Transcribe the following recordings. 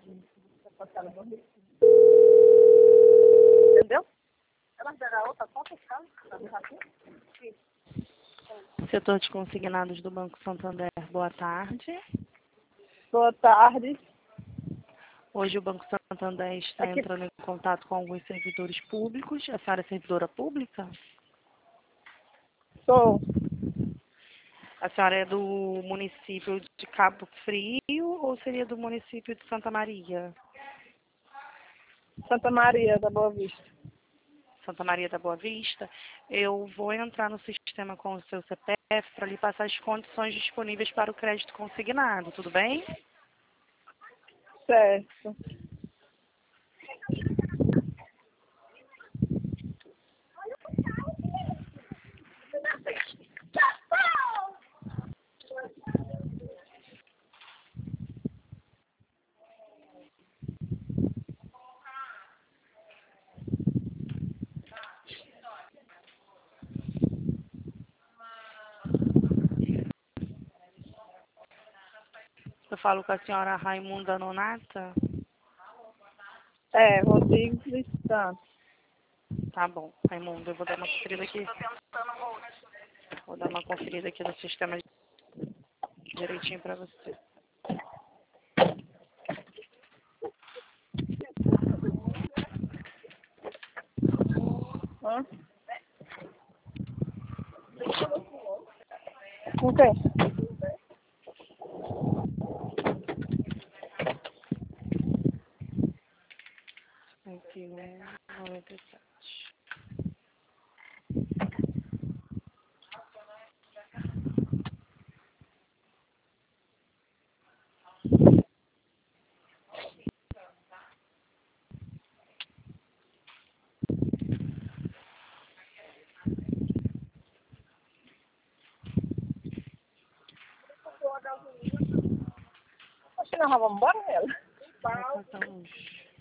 Entendeu? Setor de consignados do Banco Santander, boa tarde. Boa tarde. Hoje o Banco Santander está entrando em contato com alguns servidores públicos. A senhora é servidora pública? Sou. A senhora é do município de Cabo Frio ou seria do município de Santa Maria? Santa Maria da Boa Vista. Santa Maria da Boa Vista. Eu vou entrar no sistema com o seu CPF para lhe passar as condições disponíveis para o crédito consignado, tudo bem? Certo. Eu falo com a senhora Raimunda Nonata? É, Rodrigues e Santos. Tá bom, Raimunda, eu vou dar uma conferida aqui. Vou dar uma conferida aqui no sistema direitinho para você. Hã? O quê? Aqui, 97. Acho que nós vamos embora, nela. Vou passar uns.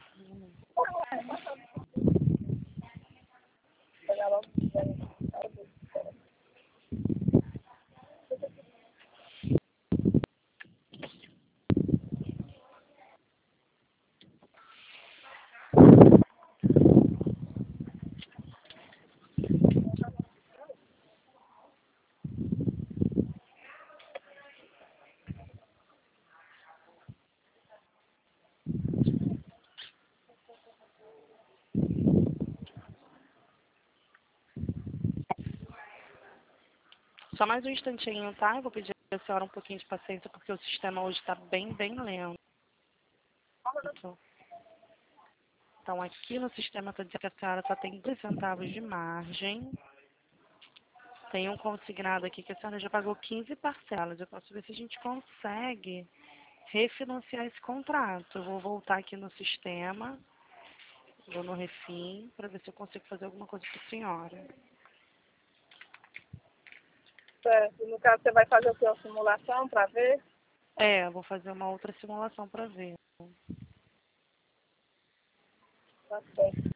Só mais um instantinho, tá? Eu vou pedir a senhora um pouquinho de paciência, porque o sistema hoje está bem lento. Então, aqui no sistema está dizendo que a senhora só tem 2 centavos de margem. Tem um consignado aqui que a senhora já pagou 15 parcelas. Eu posso ver se a gente consegue refinanciar esse contrato. Eu vou voltar aqui no sistema, vou no refim, para ver se eu consigo fazer alguma coisa para a senhora. Certo. No caso, você vai fazer o que? Uma simulação para ver? É, eu vou fazer uma outra simulação para ver. Tá certo.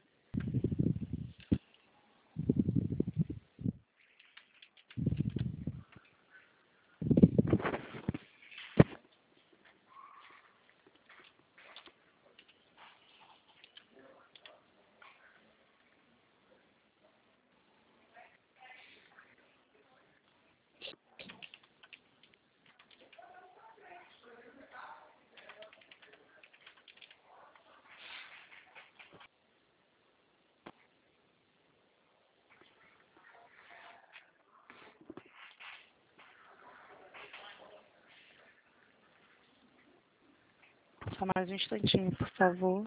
Só mais um instantinho, por favor.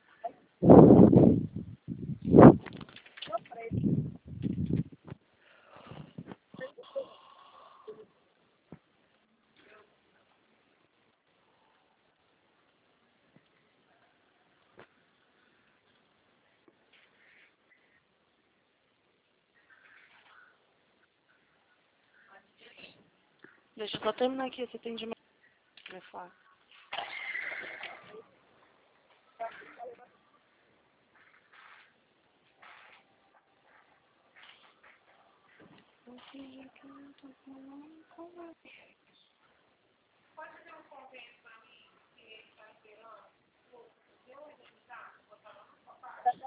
Deixa eu só terminar aqui esse atendimento. Telefone.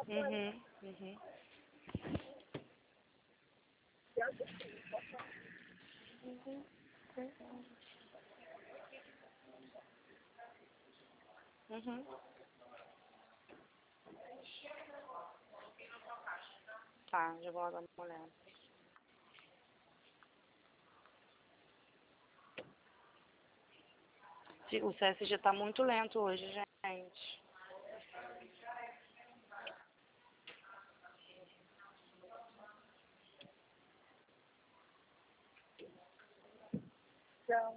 Uhum, uhum. Uhum. Tá, já vou lá dar uma olhada. O CSG tá muito lento hoje, gente. Já,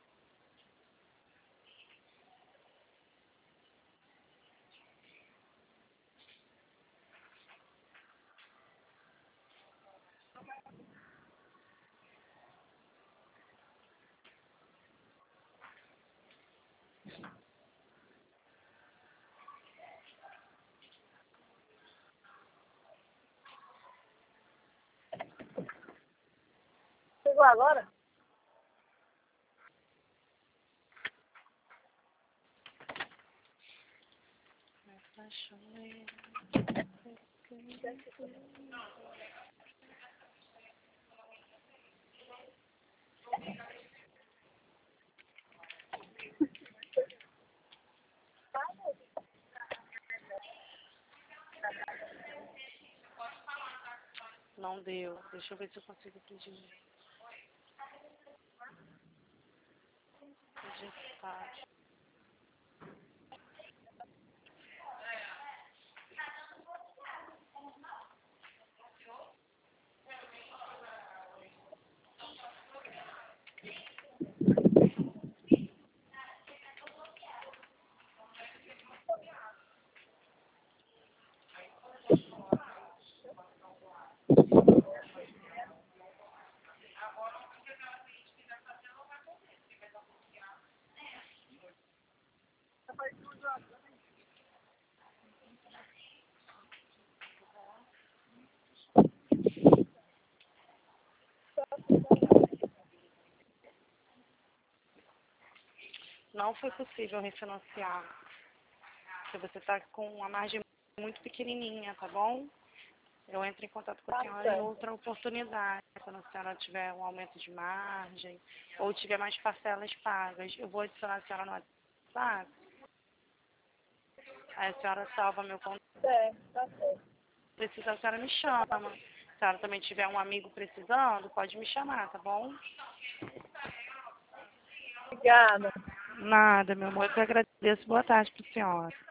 chegou agora? Não deu. Deixa eu ver se eu consigo pedir. Digitar. Não foi possível refinanciar. Porque você está com uma margem muito pequenininha, tá bom? Eu entro em contato com a Tá senhora em certo. outra oportunidade. Quando a senhora tiver um aumento de margem ou tiver mais parcelas pagas, eu vou adicionar a senhora no WhatsApp. Aí a senhora salva meu contato. Tá certo. Precisa, a senhora me chama. Se a senhora também tiver um amigo precisando, pode me chamar, tá bom? Obrigada. Nada, meu amor. Eu que agradeço. Boa tarde para a senhora.